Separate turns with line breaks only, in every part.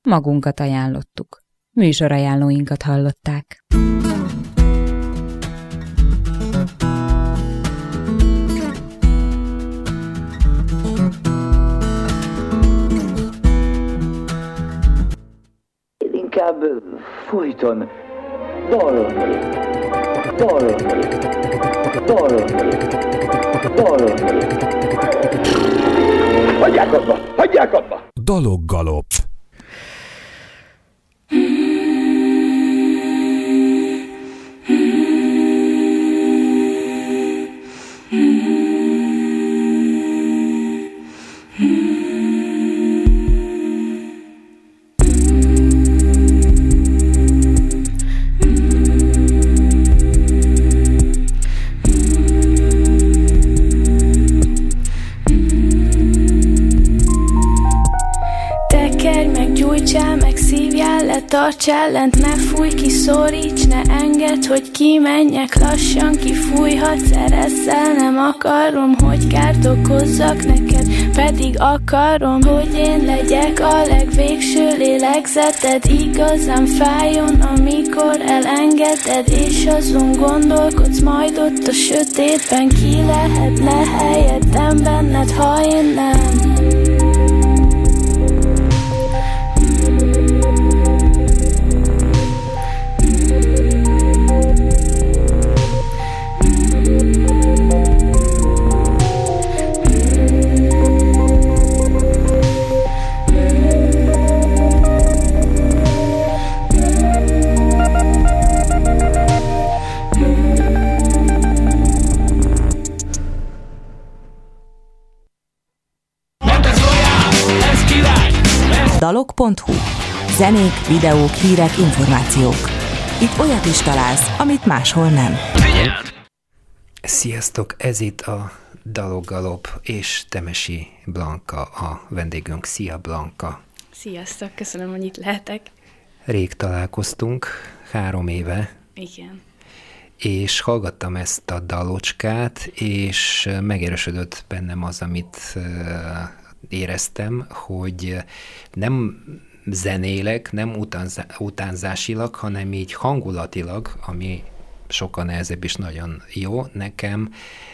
magunkat ajánlottuk. Műsorajánlóinkat hallották.
Inkább folyton dalolni. Hagyják abba!
Daloggalop.
Tartsál lent, ne fújj ki, szoríts, ne engedd, hogy kimenjek, lassan kifújhatsz, eresszel, nem akarom, hogy kárt okozzak neked, pedig akarom, hogy én legyek a legvégső lélegzeted, igazán fájjon, amikor elengeded, és azon gondolkodsz, majd ott a sötétben ki lehetne helyettem benned, ha én nem.
Dalog.hu. Zenék, videók, hírek, információk. Itt olyat is találsz, amit máshol nem.
Sziasztok, ez itt a Daloggalop, és Temesi Blanka a vendégünk. Szia, Blanka!
Sziasztok, köszönöm, hogy itt lehetek.
Rég találkoztunk, 3 éve.
Igen.
És hallgattam ezt a dalocskát, és megerősödött bennem az, amit éreztem, hogy nem zenélek, nem utánzásilag, hanem így hangulatilag, ami sokkal nehezebb és nagyon jó nekem,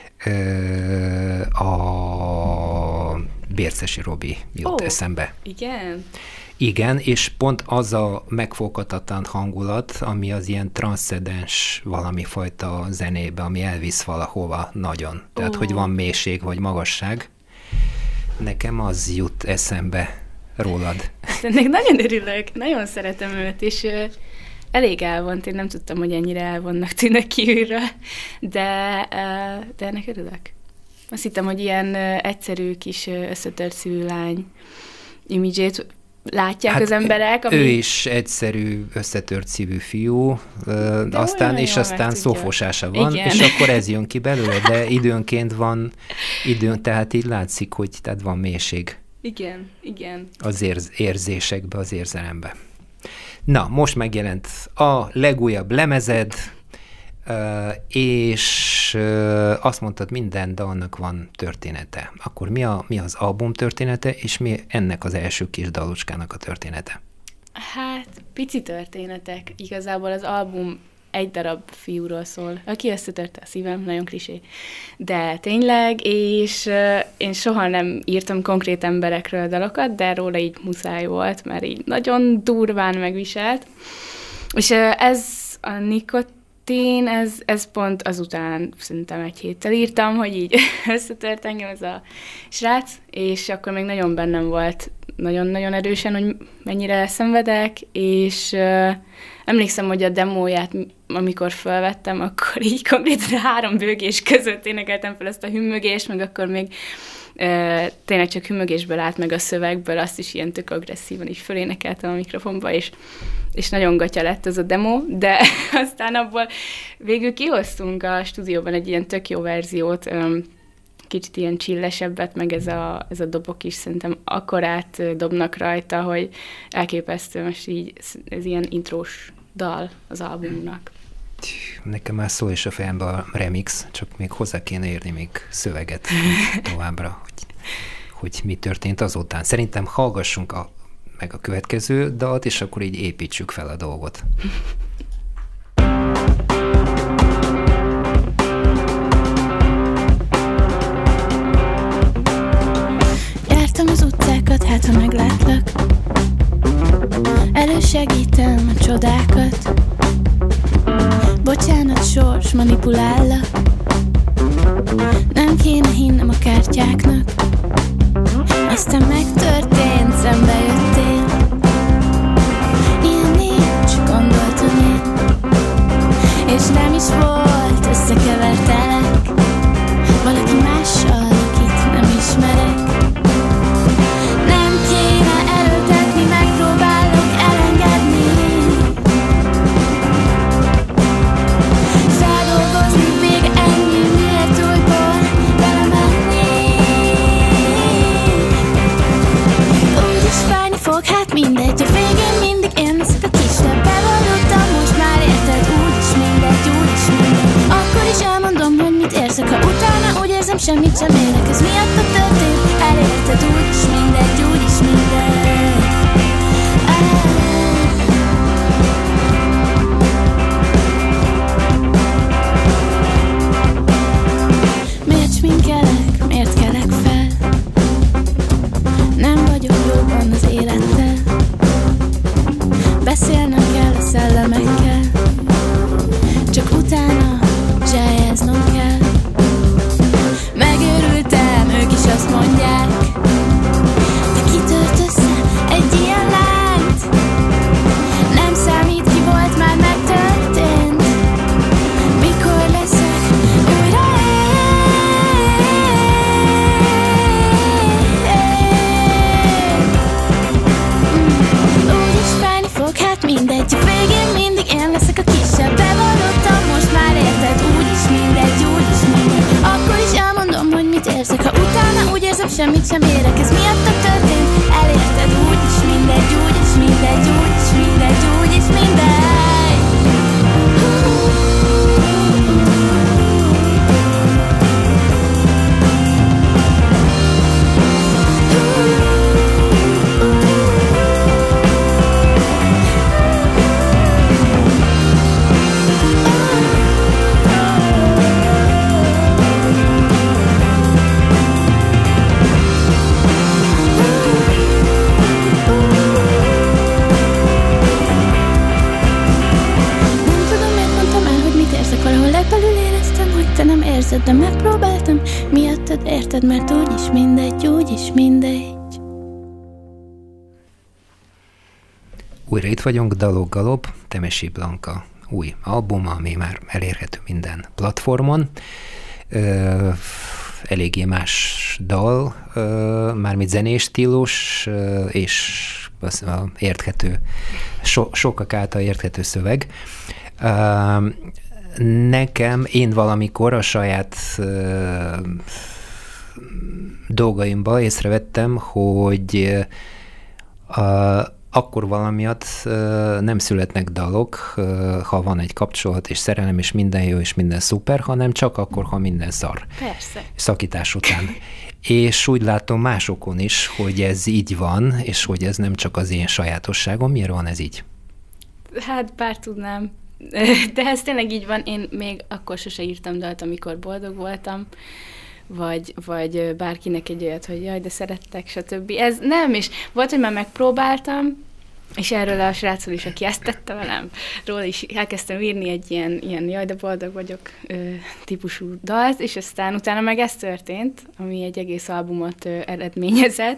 a Bércesi Robi jut eszembe.
Igen?
Igen, és pont az a megfoghatatlan hangulat, ami az ilyen transzcendens valami fajta zenébe, ami elvisz valahova nagyon. Tehát, hogy van mélység vagy magasság. Nekem az jut eszembe rólad.
Ennek nagyon örülök, nagyon szeretem őt, és elég elvont, én nem tudtam, hogy ennyire elvonnak tűnnek kívülről, de ennek örülök. Azt hittem, hogy ilyen egyszerű kis összetört szívű lány imidzsét látják az emberek.
Ő is egyszerű, összetört szívű fiú, aztán szófosása van, igen. És akkor ez jön ki belőle, de időnként van, tehát így látszik, hogy tehát van mélység.
Igen.
Az érzésekbe, az érzelembe. Na, most megjelent a legújabb lemezed, és azt mondtad, minden dalnak van története. Akkor mi az album története, és mi ennek az első kis dalocskának a története?
Hát, pici történetek. Igazából az album egy darab fiúról szól, aki összetörte a szívem, nagyon klisé. De tényleg, és én soha nem írtam konkrét emberekről dalokat, de róla így muszáj volt, mert így nagyon durván megviselt. És ez a nikotin, ez pont azután szerintem 1 héttel írtam, hogy így összetört engem ez a srác, és akkor még nagyon bennem volt nagyon-nagyon erősen, hogy mennyire szenvedek, és emlékszem, hogy a demóját, amikor felvettem, akkor így konkrétan 3 bőgés között énekeltem fel ezt a hümmögést, meg akkor még tényleg csak hümmögésből állt meg a szövegből, azt is ilyen tök agresszívan így fölénekeltem a mikrofonba, és nagyon gatya lett ez a demo, de aztán abból végül kihoztunk a stúdióban egy ilyen tök jó verziót, kicsit ilyen chillesebbet, meg ez a dobok is szerintem akkorát dobnak rajta, hogy elképesztő, most így ez ilyen intrós dal az albumnak.
Nekem már szól is a fejembe a remix, csak még hozzá kéne érni még szöveget továbbra, hogy mi történt azután. Szerintem hallgassunk meg a következő dalt, és akkor így építsük fel a dolgot.
Jártam az utcákat, hát ha meglátlak, elősegítem a csodákat. Bocsánat, sors, manipulállak, nem kéne hinnem a kártyáknak. Aztán megtörtént, szembe jöttél. Ilyen nincs, gondoltam én, és nem is volt, összekevertelek valaki mással, akit nem ismerek. Nem kéne erőltetni, megpróbálok elengedni, feldolgozni, vége ennyi, miért újból belemenni. Úgyis fájni fog, hát mindegy, a végén mindig én leszek a kisebb. Bevallottam, most már érted, úgyis mindegy, úgyis mindegy. Akkor is elmondom, hogy mit érzek, ha utána úgy érzem, semmit sem érek. Ez miatt a történt, elérted, úgyis mindegy, úgyis mindegy. Miért sminkelek, miért kelek fel? Nem vagyok jóban az élettel. Beszélnem kell a szellemekkel, csak utána zsájáznom kell. Megőrültem, ők is azt mondják, de kitört össze egy ilyen lányt. Nem számít, ki volt, már megtörtént. Mikor leszek újra úgyis fájni fog, hát mindegy, a végén mindig én leszek a kisebb. Bevallottam, most már érted, úgyis mindegy, úgyis mindegy. Akkor is elmondom, hogy mit érzek, ha utána úgy érzem, semmit sem érek. Ez miatt a történt, elérted, úgyis mindegy, úgyis mindegy, úgyis mindegy, úgyis mindegy. De megpróbáltam, miattad érted, mert úgyis mindegy, úgyis mindegy.
Újra itt vagyunk, Dalok Galop, Temesi Blanka új album, ami már elérhető minden platformon. Eléggé más dal, mármint zenés stílus, és érthető, sokak által érthető szöveg. Nekem, én valamikor a saját dolgaimban észrevettem, hogy akkor valamiatt nem születnek dalok, ha van egy kapcsolat, és szerelem, és minden jó, és minden szuper, hanem csak akkor, ha minden szar.
Persze.
Szakítás után. És úgy látom másokon is, hogy ez így van, és hogy ez nem csak az én sajátosságom. Miért van ez így?
Hát bár tudnám. De ez tényleg így van, én még akkor sose írtam dalt, amikor boldog voltam, vagy bárkinek egy olyat, hogy jaj, de szerettek, stb. Ez nem, és volt, hogy már megpróbáltam, és erről a srácról is, aki ezt tette velem, róla is elkezdtem írni egy ilyen jaj, de boldog vagyok típusú dalt, és aztán utána meg ez történt, ami egy egész albumot eredményezett.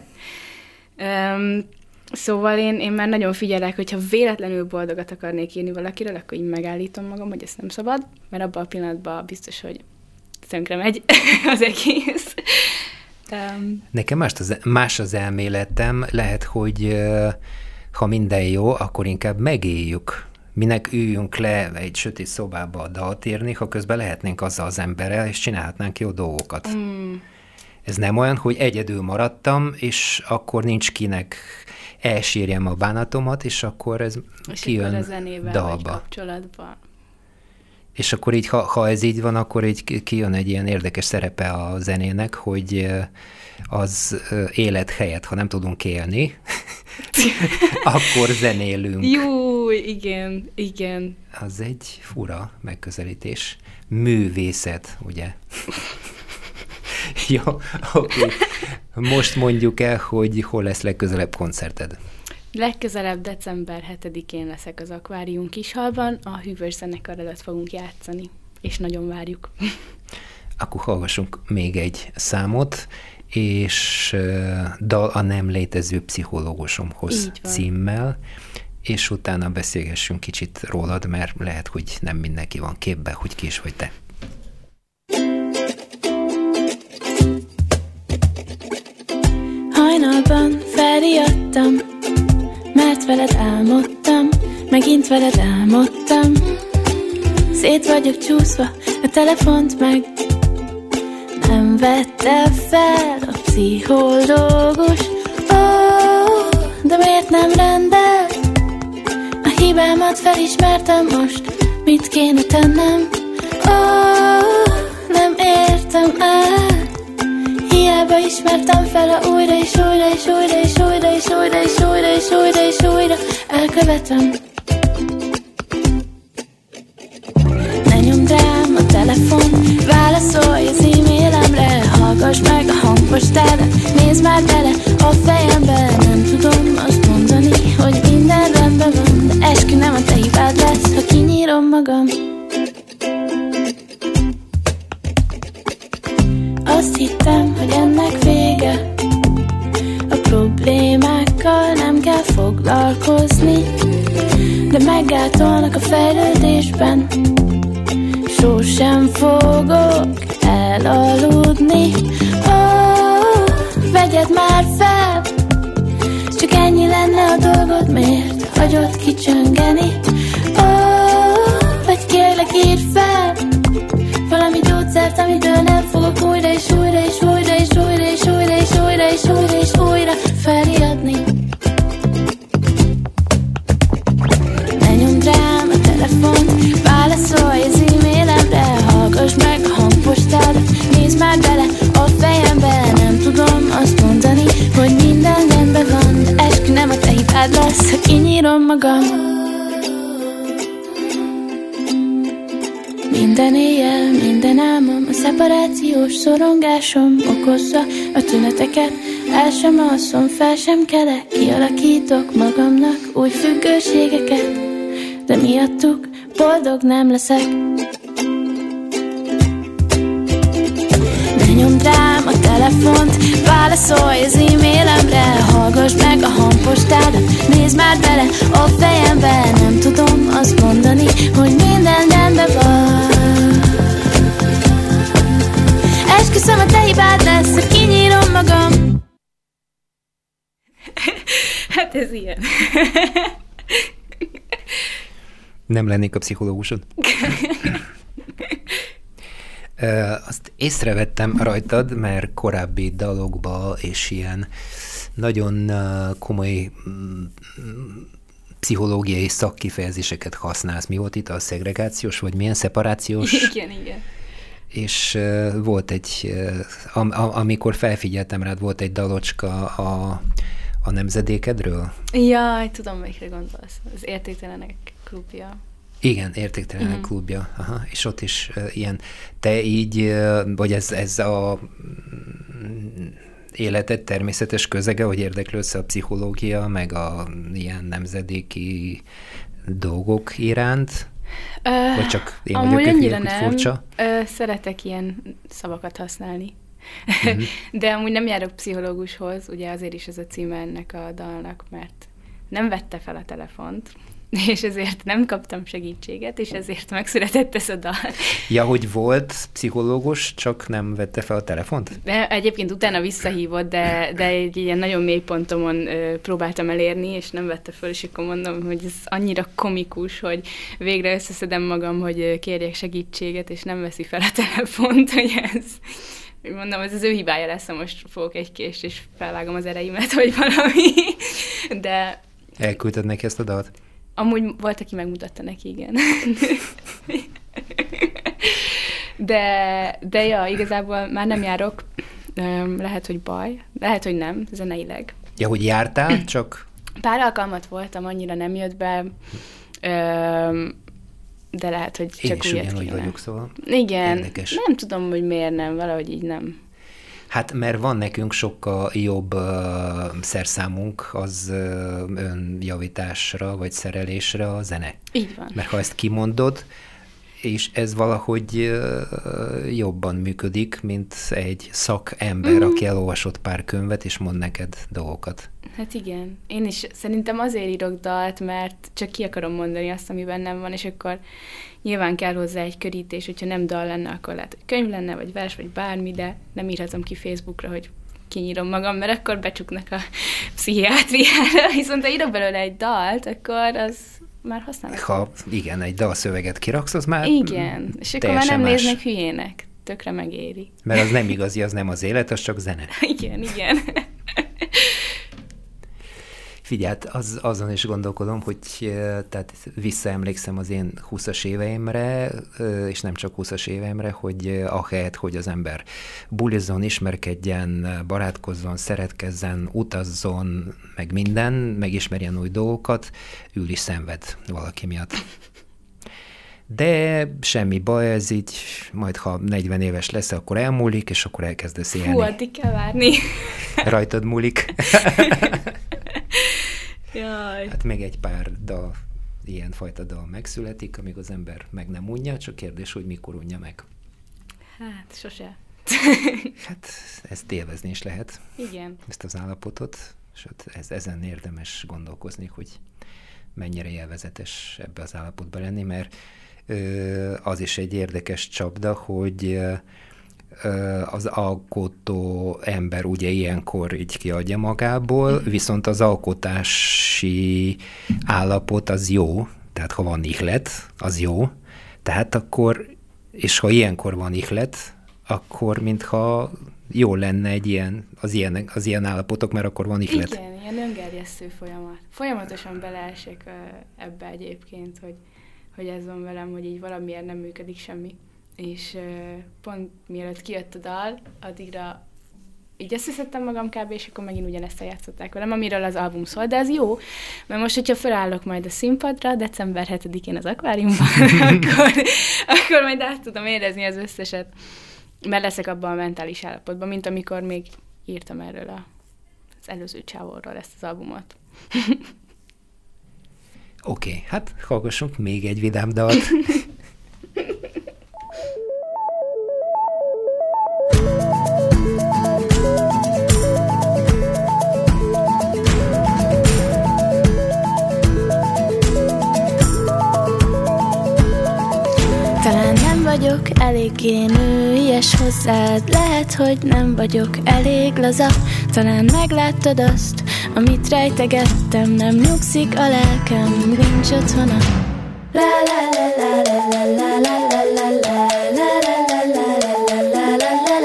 Szóval én már nagyon figyelek, hogyha véletlenül boldogat akarnék írni valakiről, akkor így megállítom magam, hogy ezt nem szabad, mert abban a pillanatban biztos, hogy tönkre megy az egész.
Nekem más az elméletem, lehet, hogy ha minden jó, akkor inkább megéljük. Minek üljünk le egy sötét szobába a dalt írni, ha közben lehetnénk azzal az emberrel, és csinálhatnánk jó dolgokat. Ez nem olyan, hogy egyedül maradtam, és akkor nincs kinek elsírjem a bánatomat, és akkor ez
és
kijön
akkor a zenével
dalba.
Kapcsolatban.
És akkor így, ha ez így van, akkor így kijön egy ilyen érdekes szerepe a zenének, hogy az élet helyett, ha nem tudunk élni, akkor zenélünk.
Jó, igen.
Az egy fura megközelítés. Művészet, ugye? Jó, oké. Most mondjuk el, hogy hol lesz legközelebb koncerted.
Legközelebb december 7-én leszek az Akvárium Kishalban, a Hűvös zenekar előtt fogunk játszani, és nagyon várjuk.
Akkor hallgassunk még egy számot, és Dal a nem létező pszichológusomhoz címmel, és utána beszélgessünk kicsit rólad, mert lehet, hogy nem mindenki van képbe, hogy ki is vagy te.
Hajnalban felriadtam, mert veled álmodtam, megint veled álmodtam. Szét vagyok csúszva, a telefont meg nem vette fel a pszichológus. De miért nem rendel? A hibámat felismertem most, mit kéne tennem? Nem értem el. Hiába ismertem fel újra és újra és újra és újra és újra és újra és újra és újra elkövetem. Ne nyomd rám a telefon, válaszolj az e-mailemre, hallgass meg a hangpostádat, nézd már bele a fejembe. Nem tudom azt mondani, hogy minden rendben van, de eskü nem a te hibád lesz, ha kinyírom magam. Azt hittem, hogy ennek vége, a problémákkal nem kell foglalkozni, de meggátolnak a fejlődésben, sosem fogok elaludni. Vegyed már fel, csak ennyi lenne a dolgod, miért hagyod kicsöngeni? Vagy kérlek írd fel valami gyógyszert, amitől nem fogok újra és újra és újra és újra és újra és újra és újra és újra felriadni. Ne nyomd rám a telefont, válaszolj az e-mailemre, hallgass meg a hangpostádat, nézd már bele a fejembe. Nem tudom azt mondani, hogy minden rendben van, de eskü nem a te hibád lesz, ha kinyírom magam. Minden éjjel, minden álmom, a szeparációs szorongásom okozza a tüneteket. El sem alszom, fel sem kelek, kialakítok magamnak új függőségeket, de miattuk boldog nem leszek. Ne nyomd rám a telefont, válaszolj az e-mailemre, hallgass meg a hangpostádat, nézd már bele a fejembe. Nem tudom azt mondani, hogy minden rendben van. Esküszöm, a te hibád lesz, hogy kinyírom magam.
Hát ez ilyen.
Nem lennék a pszichológusod? Azt észrevettem rajtad, mert korábbi dalokba és ilyen nagyon komoly pszichológiai szakkifejezéseket használsz. Mi volt itt a szegregációs, vagy milyen szeparációs?
Igen.
És volt egy, amikor felfigyeltem rád, volt egy dalocska a nemzedékedről?
Jaj, tudom, melyikre gondolsz. Az Értéktelenek klubja.
Igen, Értéktelenek klubja. Aha. És ott is ilyen, te így, vagy ez a életed természetes közege, hogy érdeklődsz a pszichológia, meg a ilyen nemzedéki dolgok iránt? Vagy csak én vagyok
annyira
hogy furcsa?
Szeretek ilyen szavakat használni. De amúgy nem járok pszichológushoz, ugye azért is ez a címe ennek a dalnak, mert nem vette fel a telefont, és ezért nem kaptam segítséget, és ezért megszületett ez a dal.
Ja, hogy volt pszichológus, csak nem vette fel a telefont?
De egyébként utána visszahívott, de egy ilyen nagyon mély pontomon próbáltam elérni, és nem vette föl, és akkor mondom, hogy ez annyira komikus, hogy végre összeszedem magam, hogy kérjek segítséget, és nem veszi fel a telefont, hogy ez... Mondom, ez az ő hibája lesz, ha most fogok egy kést, és felvágom az ereimet, vagy valami. De...
Elküldted neki ezt a dalt?
Amúgy volt, aki megmutatta neki, igen. De ja, igazából már nem járok. Lehet, hogy baj. Lehet, hogy nem, zeneileg.
Ja, hogy jártál, csak...
Pár alkalmat voltam, annyira nem jött be, de lehet, hogy csak
Én
újat
is
kéne.
vagyok, szóval
Igen,
érdekes.
nem tudom, hogy miért nem, valahogy így nem.
Hát, mert van nekünk sokkal jobb szerszámunk az önjavításra, vagy szerelésre a zene.
Így van.
Mert ha ezt kimondod, és ez valahogy jobban működik, mint egy szakember, aki elolvasott pár könyvet, és mond neked dolgokat.
Hát igen. Én is szerintem azért írok dalt, mert csak ki akarom mondani azt, ami bennem van, és akkor nyilván kell hozzá egy körítés, hogyha nem dal lenne, akkor lehet, hogy könyv lenne, vagy vers, vagy bármi, de nem írhatom ki Facebookra, hogy kinyírom magam, mert akkor becsuknak a pszichiátriára, viszont ha írok belőle egy dalt, akkor az már használható.
Ha igen, egy dalszöveget kiraksz, az már
Igen, és akkor már nem
más.
néznek hülyének. Tökre megéri.
Mert az nem igazi, az nem az élet, az csak zene.
Igen.
Figyelj, azon is gondolkodom, hogy tehát visszaemlékszem az én 20-as éveimre, és nem csak 20-as éveimre, hogy ahelyett, hogy az ember bulizzon, ismerkedjen, barátkozzon, szeretkezzen, utazzon, meg minden, megismerjen új dolgokat, ül is szenved valaki miatt. De semmi baj, ez így, majd ha 40 éves lesz, akkor elmúlik, és akkor elkezdesz élni.
Hú, addig kell várni.
Rajtad múlik.
Jaj.
Hát még egy pár dal, ilyenfajta dal megszületik, amíg az ember meg nem unja, csak kérdés, hogy mikor unja meg.
Hát, sose.
Hát ezt élvezni is lehet.
Igen.
Ezt az állapotot, és ezen érdemes gondolkozni, hogy mennyire élvezetes ebbe az állapotba lenni, mert az is egy érdekes csapda, hogy az alkotó ember ugye ilyenkor így kiadja magából, viszont az alkotási állapot az jó, tehát ha van ihlet, az jó, tehát akkor, és ha ilyenkor van ihlet, akkor mintha jó lenne egy ilyen, az ilyen állapotok, mert akkor van ihlet.
Igen, ilyen öngerjesztő folyamat. Folyamatosan beleesek ebbe egyébként, hogy ez van velem, hogy így valamiért nem működik semmi. És pont mielőtt kijött a dal, addigra így összeszedtem magam kb. És akkor megint ugyanezt eljátszották velem, amiről az album szól, de ez jó, mert most, hogyha felállok majd a színpadra, december 7-én az akváriumban, akkor majd át tudom érezni az összeset, mert leszek abban a mentális állapotban, mint amikor még írtam erről az előző csávóról ezt az albumot.
Oké, hát hallgassunk még egy vidám dalt.
Talán nem vagyok eléggé nőies hozzád, lehet, hogy nem vagyok elég laza. Talán megláttad azt, amit rejtegettem, nem nyugszik a lelkem, nincs otthona. La la la la la la la la la la la la la la la la la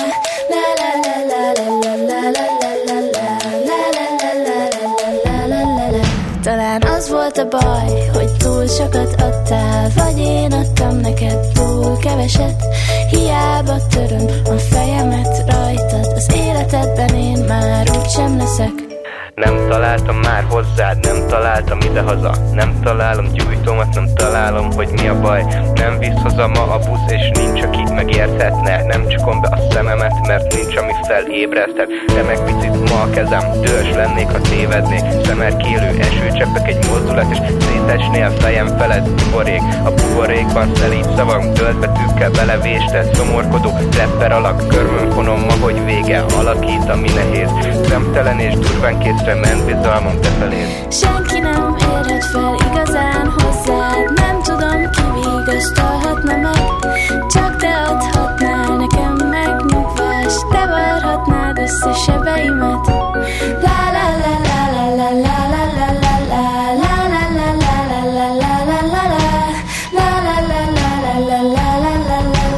la. Talán az volt a baj, hogy túl sokat adtál, vagy én adtam neked túl keveset. Hiába töröm a fejemet rajtad, az életedben én már úgysem leszek.
Nem találtam már hozzád, nem találtam idehaza. Nem találom gyújtómat, nem találom, hogy mi a baj. Nem visz haza ma a busz, és nincs, aki megérthetne. Nem csukom be a szememet, mert nincs, ami felébreszthet. De meg picit ma a kezem, dühös lennék, ha tévednék. Szemerkélő esőcseppek, egy mozdulat, és szétesné a fejem felett buborék. A buborékban szelíd szavak, töltbetűkkel belevésted. Szomorkodó rapper alak, körmön fonom ma, hogy vége. Alakít, ami nehéz, szemtelen és durván kész. Ment bizalmam te feléd.
Senki nem érhet fel igazán hozzád, nem tudom, ki vigasztalhatna meg. Csak te adhatnál nekem megnyugvást, te varhatnád össze sebeimet. La la la la la la la la la la la la la la la la la la la la. La la la la la la la la la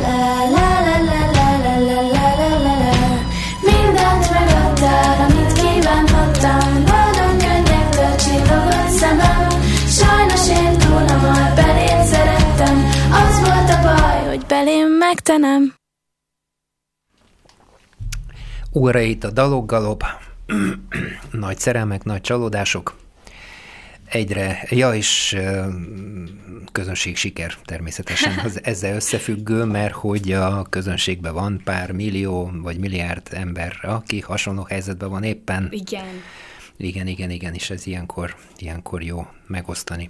la. Mindent megadtál, amit kívánhattam, boldog könnyekből csillogott szemem. Sajnos én túl hamar beléd szerettem, az volt a baj, hogy belém meg te nem.
Óra itt a dalokgalop, nagy szerelmek, nagy csalódások. és közönség siker természetesen az ezzel összefüggő, mert hogy a közönségben van pár millió vagy milliárd ember, aki hasonló helyzetben van éppen. Igen, és ez ilyenkor jó megosztani.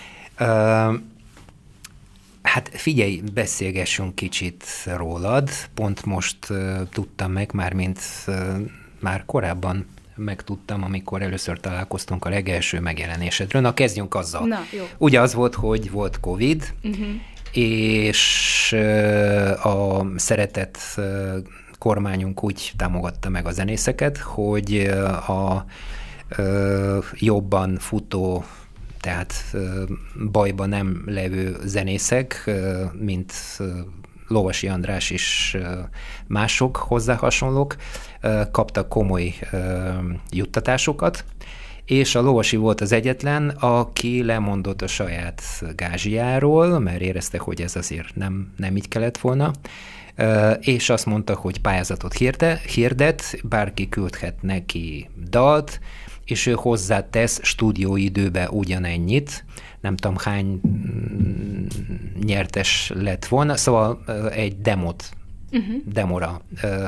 Hát figyelj, beszélgessünk kicsit rólad. Pont most tudtam meg, már korábban megtudtam, amikor először találkoztunk a legelső megjelenésedről. Na, kezdjünk azzal.
Na, jó.
Ugye az volt, hogy volt Covid, és a szeretett kormányunk úgy támogatta meg a zenészeket, hogy a jobban futó, tehát bajban nem levő zenészek, mint Lovasi András és mások hozzá hasonlók, kaptak komoly juttatásokat, és a Lovasi volt az egyetlen, aki lemondott a saját gázsiáról, mert érezte, hogy ez azért nem így kellett volna, és azt mondta, hogy pályázatot hirdet, bárki küldhet neki dalt, és ő hozzátesz stúdióidőbe ugyanennyit, nem tudom hány nyertes lett volna, szóval egy demora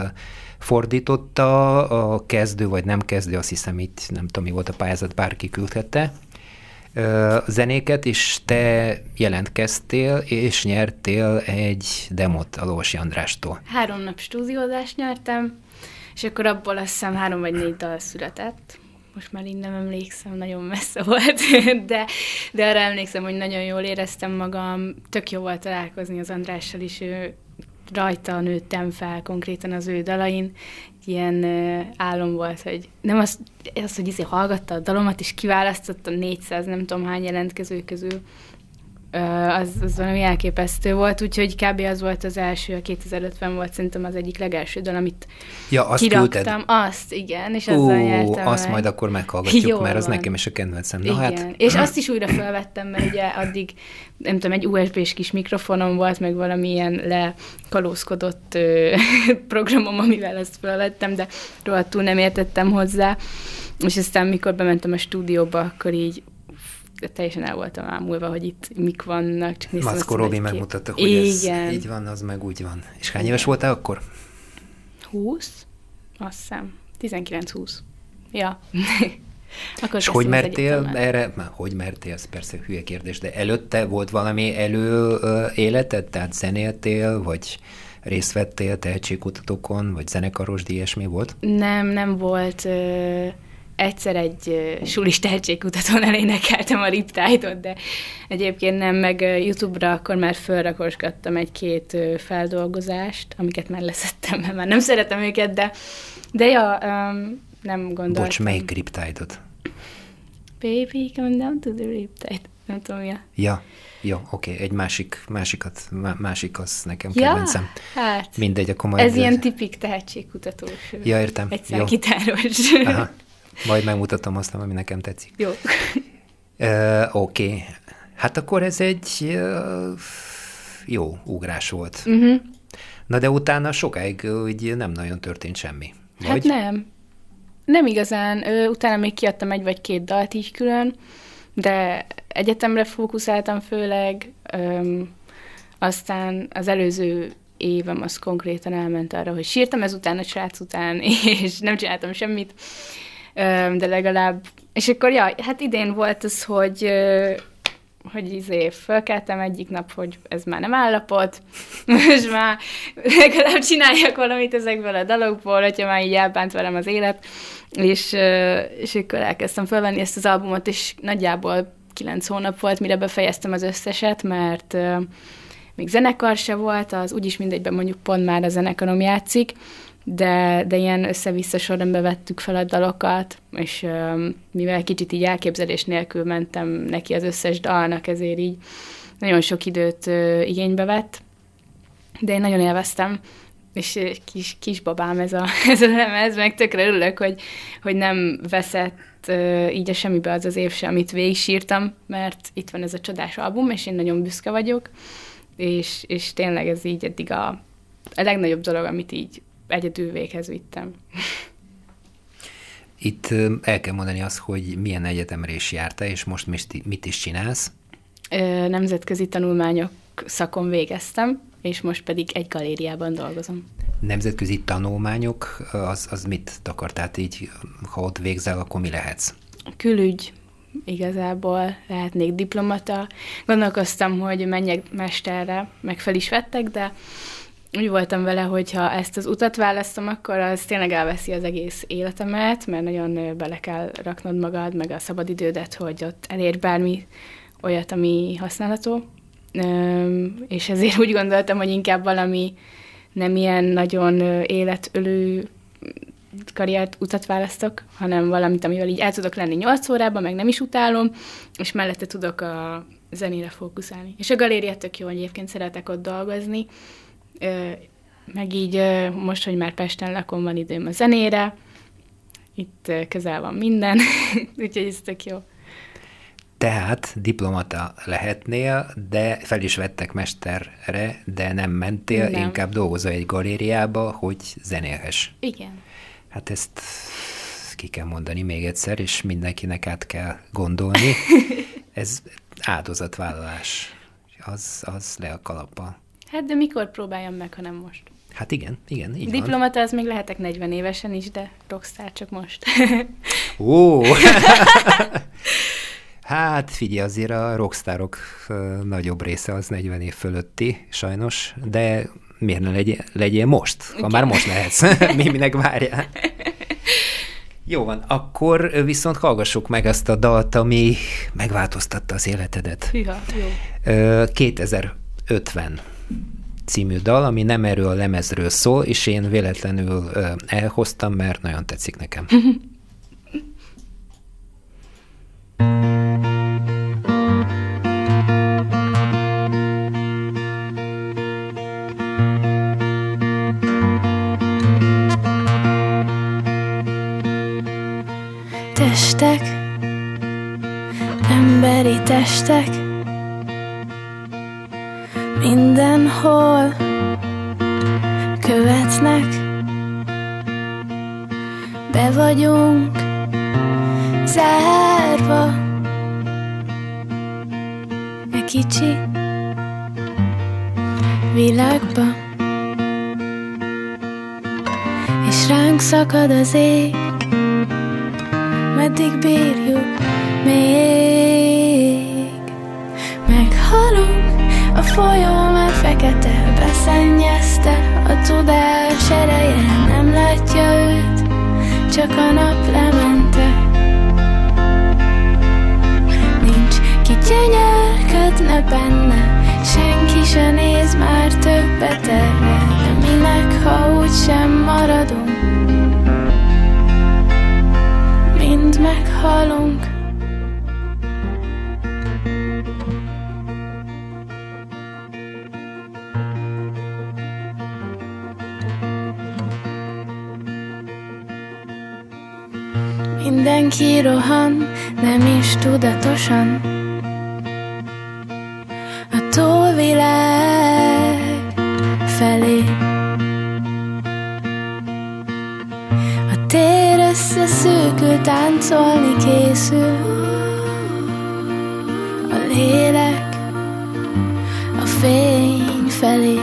fordította a kezdő, vagy nem kezdő, azt hiszem itt, nem tudom mi volt a pályázat, bárki küldhette zenéket, és te jelentkeztél, és nyertél egy demot a Lovasi Andrástól.
3 nap stúdiózást nyertem, és akkor abból azt hiszem 3 vagy 4 dal született. Most már így nem emlékszem, nagyon messze volt, de arra emlékszem, hogy nagyon jól éreztem magam, tök jó volt találkozni az Andrással is, ő rajta nőttem fel konkrétan az ő dalain, ilyen álom volt, hogy nem az hogy hallgatta a dalomat, és kiválasztotta 400, nem tudom hány jelentkező közül, az valami elképesztő volt, úgyhogy kb. Az volt az első, a 2050 volt szerintem az egyik legelső dal, amit
azt
kiraktam.
Küldted?
Azt, igen, és azzal nyertem
azt
meg.
majd akkor meghallgatjuk,
Jó
mert az
van.
nekem is a kedvencem.
Igen,
Hát...
és azt is újra felvettem, mert ugye addig, nem tudom, egy USB-s kis mikrofonom volt, meg valamilyen lekalózkodott programom, amivel ezt felvettem, de rohadtul nem értettem hozzá, és aztán mikor bementem a stúdióba, akkor így teljesen el voltam ámulva, hogy itt mik vannak.
Maszkó Robi megmutatta, hogy ez így van, az meg úgy van. És hány éves voltál akkor?
20? Azt hiszem. 19-20. Ja.
És hogy mertél erre? Hogy mertél, ez persze hülye kérdés, de előtte volt valami előéleted? Tehát zenéltél, vagy részt vettél tehetségkutatókon, vagy zenekarosdi, ilyesmi volt?
Nem volt... Egyszer egy sulis tehetségkutatón elénekeltem a Riptide-ot, de egyébként nem, meg YouTube-ra akkor már fölrakosgattam 1-2 feldolgozást, amiket már leszettem, mert már nem szeretem őket, de ja, nem gondoltam.
Bocs, melyik Riptide-ot?
Baby, come down to the Riptide. Nem tudom, mi a...
Ja, jó, oké, egy másik az nekem kedvencem.
Hát,
mindegy, akkor majd...
Ez ilyen tipik tehetségkutatós.
Ja, értem.
Egyszer gitáros.
Aha. Majd megmutatom azt, ami nekem tetszik.
Jó.
Oké. Hát akkor ez egy jó ugrás volt. Na de utána sokáig úgy nem nagyon történt semmi. Vagy?
Hát nem. Nem igazán. Utána még kiadtam 1 vagy 2 dalt így külön, de egyetemre fókuszáltam főleg. Aztán az előző évem az konkrétan elment arra, hogy sírtam ezután, a srác után, és nem csináltam semmit. De legalább, és akkor hát idén volt az, hogy fölkeltem egyik nap, hogy ez már nem állapot, most már legalább csináljak valamit ezekből a dalokból, hogyha már így elbánt velem az élet, és akkor elkezdtem fölvenni ezt az albumot, és nagyjából 9 hónap volt, mire befejeztem az összeset, mert még zenekar se volt, az úgyis mindegyben mondjuk pont már a zenekarom játszik, de ilyen össze-vissza sorrendbe vettük fel a dalokat, és mivel kicsit így elképzelés nélkül mentem neki az összes dalnak, ezért így nagyon sok időt igénybe vett, de én nagyon élveztem, és kisbabám ez a lemez, meg tökre örülök, hogy nem veszett így a semmibe az év sem, amit végig sírtam, mert itt van ez a csodás album, és én nagyon büszke vagyok, és tényleg ez így eddig a legnagyobb dolog, amit így egyedül véghez vittem.
Itt el kell mondani azt, hogy milyen egyetemre is jártál, és most mit is csinálsz?
Nemzetközi tanulmányok szakon végeztem, és most pedig egy galériában dolgozom.
Nemzetközi tanulmányok, az mit takar? Tehát így, ha ott végzel, akkor mi lehetsz?
Külügy, igazából lehetnék diplomata. Gondolkoztam, hogy menjek mesterre, meg fel is vettek, de úgy voltam vele, hogy ha ezt az utat választom, akkor az tényleg elveszi az egész életemet, mert nagyon bele kell raknod magad, meg a szabadidődet, hogy ott elérj bármi olyat, ami használható. És ezért úgy gondoltam, hogy inkább valami nem ilyen nagyon életölő karriert utat választok, hanem valamit, amivel így el tudok lenni 8 órában, meg nem is utálom, és mellette tudok a zenére fókuszálni. És a galéria tök jó, egyébként szeretek ott dolgozni, meg így most, hogy már Pesten lakom, van időm a zenére, itt közel van minden, úgyhogy ez tök jó.
Tehát diplomata lehetnél, de fel is vettek mesterre, de nem mentél, nem. Inkább dolgozol egy galériába, hogy zenélhess.
Igen.
Hát ezt ki kell mondani még egyszer, és mindenkinek át kell gondolni. Ez áldozatvállalás. Az le a kalappal.
Hát de mikor próbáljam meg, ha nem most?
Hát igen, így
diplomata
van.
Az még lehetek 40 évesen is, de rockstar csak most.
Ó! Hát figyelj, azért a rockstarok nagyobb része az 40 év fölötti, sajnos, de miért ne legyél most, ha már most lehetsz, minek várjál. Jó van, akkor viszont hallgassuk meg ezt a dalt, ami megváltoztatta az életedet.
Hűha, jó.
2050 című dal, ami nem erről a lemezről szól, és én véletlenül elhoztam, mert nagyon tetszik nekem.
Testek, emberi testek, mindenhol követnek, be vagyunk zárva e kicsi világba, és ránk szakad az ég. Meddig bírjuk még? Meghalunk, a folyó már fekete, beszennyezte, a tudás ereje nem látja őt, csak a nap lemente. Nincs ki gyönyörködne benne, senki se néz már többet erre, de minek, ha úgysem maradunk? Mind meghalunk. Mindenki rohan, nem is tudatosan, a túlvilág felé. A tér összeszűkül, táncolni készül, a lélek a fény felé,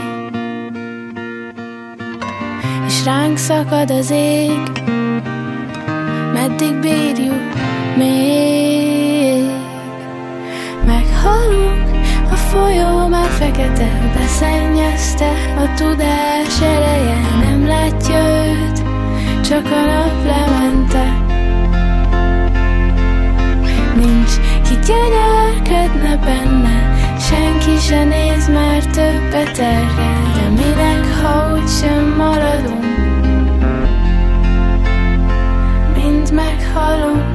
és ránk szakad az ég. Meddig bírjuk még? Meghalunk, a folyó már fekete, beszennyezte, a tudás ereje nem látja őt, csak a nap lemente. Nincs ki gyönyörködne benne, senki se néz már többet erre, de minek, ha úgysem maradunk? Mind meghalunk.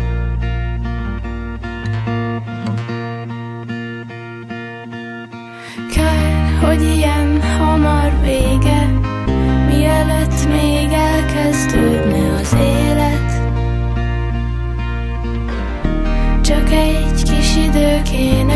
Kár, hogy ilyen hamar vége, mielőtt még elkezdődne az élet. Csak egy kis idő kéne